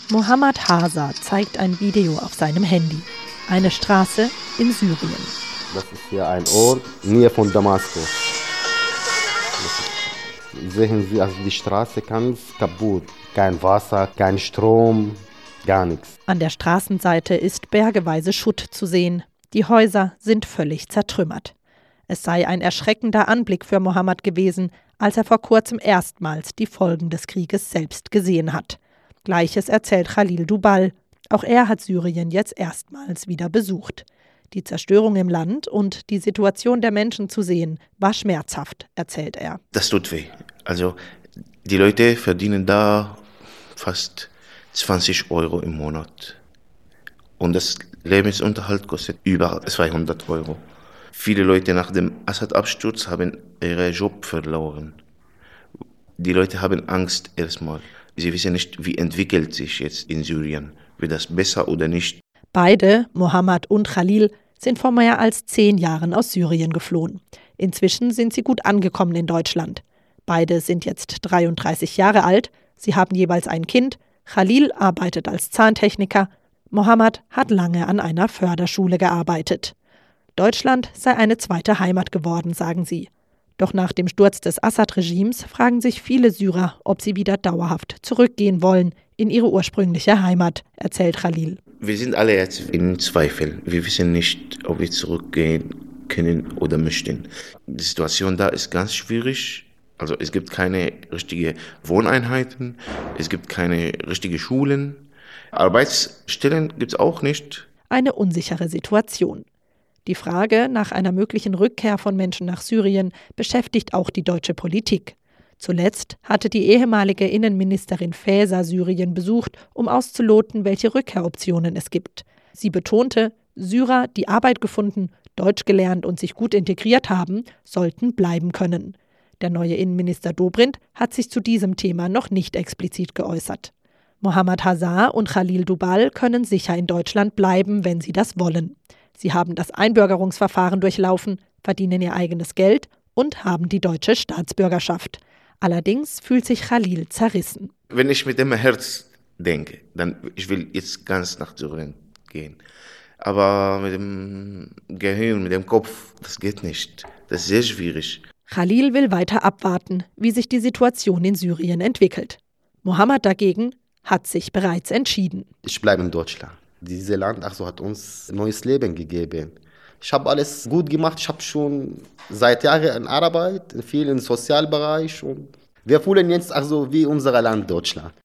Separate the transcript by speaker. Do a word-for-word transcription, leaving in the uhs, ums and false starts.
Speaker 1: Mohammad Hasa zeigt ein Video auf seinem Handy. Eine Straße in Syrien.
Speaker 2: Das ist hier ein Ort, Nähe von Damaskus. Sehen Sie, also die Straße ganz kaputt. Kein Wasser, kein Strom, gar nichts.
Speaker 1: An der Straßenseite ist bergeweise Schutt zu sehen. Die Häuser sind völlig zertrümmert. Es sei ein erschreckender Anblick für Mohammad gewesen, als er vor kurzem erstmals die Folgen des Krieges selbst gesehen hat. Gleiches erzählt Khalil Dubal. Auch er hat Syrien jetzt erstmals wieder besucht. Die Zerstörung im Land und die Situation der Menschen zu sehen, war schmerzhaft, erzählt er.
Speaker 3: Das tut weh. Also die Leute verdienen da fast zwanzig Euro im Monat. Und das Lebensunterhalt kostet über zweihundert Euro. Viele Leute nach dem Assad-Absturz haben ihren Job verloren. Die Leute haben Angst erstmal. Sie wissen nicht, wie entwickelt sich jetzt in Syrien. Wird das besser oder nicht?
Speaker 1: Beide, Mohammad und Khalil, sind vor mehr als zehn Jahren aus Syrien geflohen. Inzwischen sind sie gut angekommen in Deutschland. Beide sind jetzt dreiunddreißig Jahre alt. Sie haben jeweils ein Kind. Khalil arbeitet als Zahntechniker. Mohammad hat lange an einer Förderschule gearbeitet. Deutschland sei eine zweite Heimat geworden, sagen sie. Doch nach dem Sturz des Assad-Regimes fragen sich viele Syrer, ob sie wieder dauerhaft zurückgehen wollen in ihre ursprüngliche Heimat, erzählt Khalil.
Speaker 3: Wir sind alle jetzt in Zweifel. Wir wissen nicht, ob wir zurückgehen können oder möchten. Die Situation da ist ganz schwierig. Also es gibt keine richtigen Wohneinheiten, es gibt keine richtigen Schulen. Arbeitsstellen gibt es auch nicht.
Speaker 1: Eine unsichere Situation. Die Frage nach einer möglichen Rückkehr von Menschen nach Syrien beschäftigt auch die deutsche Politik. Zuletzt hatte die ehemalige Innenministerin Faeser Syrien besucht, um auszuloten, welche Rückkehroptionen es gibt. Sie betonte, Syrer, die Arbeit gefunden, Deutsch gelernt und sich gut integriert haben, sollten bleiben können. Der neue Innenminister Dobrindt hat sich zu diesem Thema noch nicht explizit geäußert. Mohammad Hasa und Khalil Dubal können sicher in Deutschland bleiben, wenn sie das wollen. Sie haben das Einbürgerungsverfahren durchlaufen, verdienen ihr eigenes Geld und haben die deutsche Staatsbürgerschaft. Allerdings fühlt sich Khalil zerrissen.
Speaker 3: Wenn ich mit dem Herz denke, dann ich will jetzt ganz nach Syrien gehen. Aber mit dem Gehirn, mit dem Kopf, das geht nicht. Das ist sehr schwierig.
Speaker 1: Khalil will weiter abwarten, wie sich die Situation in Syrien entwickelt. Mohammad dagegen hat sich bereits entschieden.
Speaker 2: Ich bleibe in Deutschland. Dieses Land ach so, hat uns ein neues Leben gegeben. Ich habe alles gut gemacht. Ich habe schon seit Jahren Arbeit, viel im Sozialbereich. Und wir fühlen jetzt also wie unser Land Deutschland.